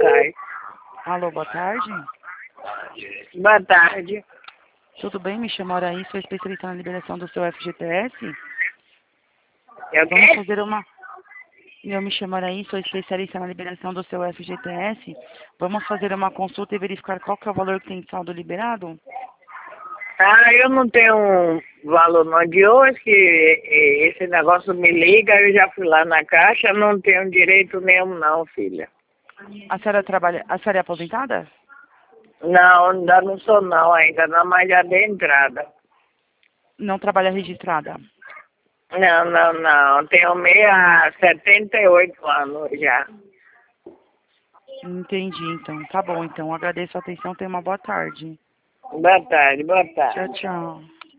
locais. Alô, boa tarde. Boa tarde. Tudo bem? Me chamo Araí, sou especialista na liberação do seu FGTS. É o Vamos quê? fazer uma... Eu me chamo Araí, sou especialista na liberação do seu FGTS. Vamos fazer uma consulta e verificar qual que é o valor que tem de saldo liberado? Ah, eu não tenho um valor não. De hoje que esse negócio me liga, eu já fui lá na caixa, não tenho direito nenhum não, filha. A senhora trabalha... A senhora é aposentada? Não, ainda não sou não ainda, não, mas já dei entrada. Não trabalha registrada? Não. Tenho 78 anos já. Entendi, então. Tá bom, então. Agradeço a atenção. Tenha uma boa tarde. Boa tarde, boa Tchau, tarde. tchau.